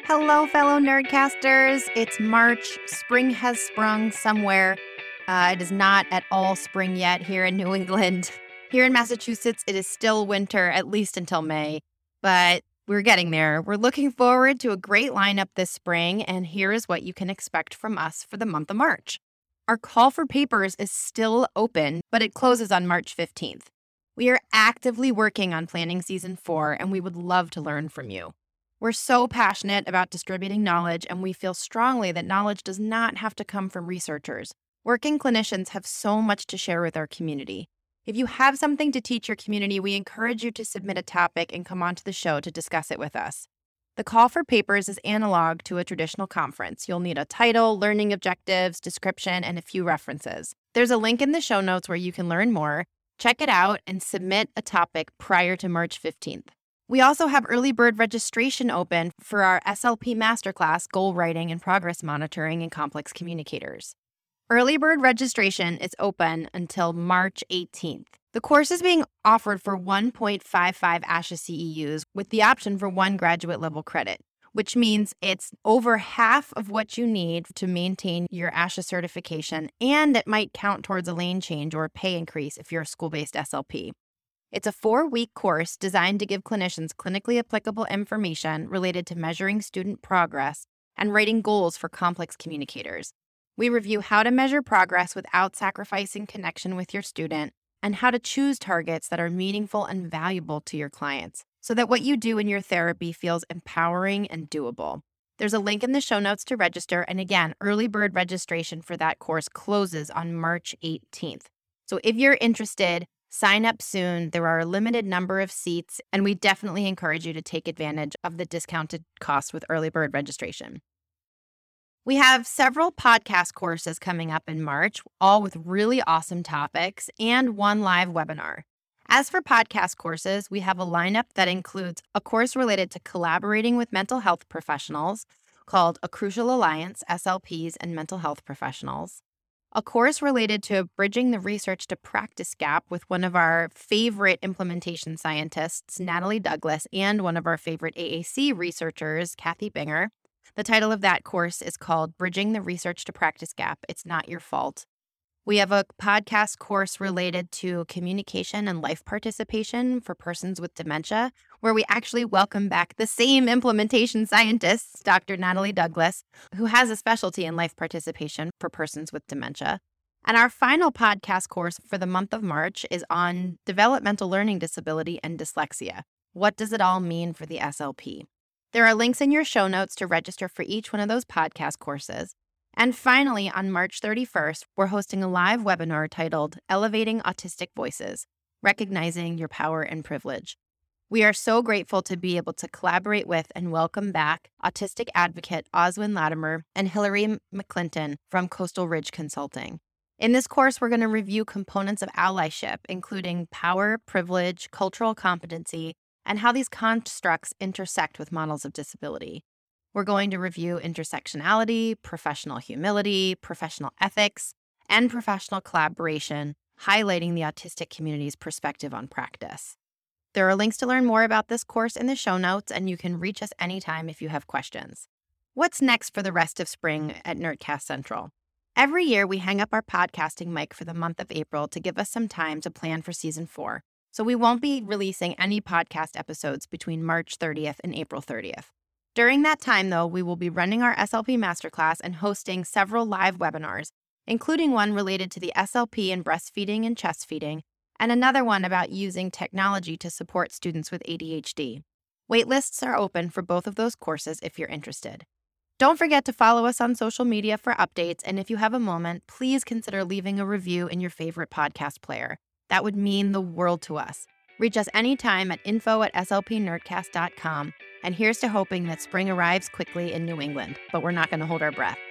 Hello, fellow Nerdcasters. It's March. Spring has sprung somewhere. It is not at all spring yet here in New England. Here in Massachusetts, it is still winter, at least until May, but we're getting there. We're looking forward to a great lineup this spring, and here is what you can expect from us for the month of March. Our call for papers is still open, but it closes on March 15th. We are actively working on planning season 4, and we would love to learn from you. We're so passionate about distributing knowledge, and we feel strongly that knowledge does not have to come from researchers. Working clinicians have so much to share with our community. If you have something to teach your community, we encourage you to submit a topic and come onto the show to discuss it with us. The call for papers is analog to a traditional conference. You'll need a title, learning objectives, description, and a few references. There's a link in the show notes where you can learn more. Check it out and submit a topic prior to March 15th. We also have early bird registration open for our SLP Masterclass, Goal Writing and Progress Monitoring in Complex Communicators. Early bird registration is open until March 18th. The course is being offered for 1.55 ASHA CEUs with the option for 1 graduate level credit, which means it's over half of what you need to maintain your ASHA certification, and it might count towards a lane change or a pay increase if you're a school-based SLP. It's a 4-week course designed to give clinicians clinically applicable information related to measuring student progress and writing goals for complex communicators. We review how to measure progress without sacrificing connection with your student and how to choose targets that are meaningful and valuable to your clients so that what you do in your therapy feels empowering and doable. There's a link in the show notes to register, and again, early bird registration for that course closes on March 18th. So if you're interested, sign up soon. There are a limited number of seats, and we definitely encourage you to take advantage of the discounted cost with early bird registration. We have several podcast courses coming up in March, all with really awesome topics, and 1 live webinar. As for podcast courses, we have a lineup that includes a course related to collaborating with mental health professionals called A Crucial Alliance, SLPs and Mental Health Professionals, a course related to bridging the research to practice gap with one of our favorite implementation scientists, Natalie Douglas, and one of our favorite AAC researchers, Kathy Binger. The title of that course is called Bridging the Research to Practice Gap. It's Not Your Fault. We have a podcast course related to communication and life participation for persons with dementia, where we actually welcome back the same implementation scientist, Dr. Natalie Douglas, who has a specialty in life participation for persons with dementia. And our final podcast course for the month of March is on developmental learning disability and dyslexia. What does it all mean for the SLP? There are links in your show notes to register for each one of those podcast courses. And finally, on March 31st, we're hosting a live webinar titled Elevating Autistic Voices, Recognizing Your Power and Privilege. We are so grateful to be able to collaborate with and welcome back autistic advocate Oswin Latimer and Hillary McClinton from Coastal Ridge Consulting. In this course, we're going to review components of allyship, including power, privilege, cultural competency, and how these constructs intersect with models of disability. We're going to review intersectionality, professional humility, professional ethics, and professional collaboration, highlighting the autistic community's perspective on practice. There are links to learn more about this course in the show notes, and you can reach us anytime if you have questions. What's next for the rest of spring at Nerdcast Central? Every year, we hang up our podcasting mic for the month of April to give us some time to plan for season 4. So we won't be releasing any podcast episodes between March 30th and April 30th. During that time, though, we will be running our SLP Masterclass and hosting several live webinars, including one related to the SLP in breastfeeding and chest feeding, and another one about using technology to support students with ADHD. Waitlists are open for both of those courses if you're interested. Don't forget to follow us on social media for updates, and if you have a moment, please consider leaving a review in your favorite podcast player. That would mean the world to us. Reach us anytime at info@slpnerdcast.com. And here's to hoping that spring arrives quickly in New England, but we're not going to hold our breath.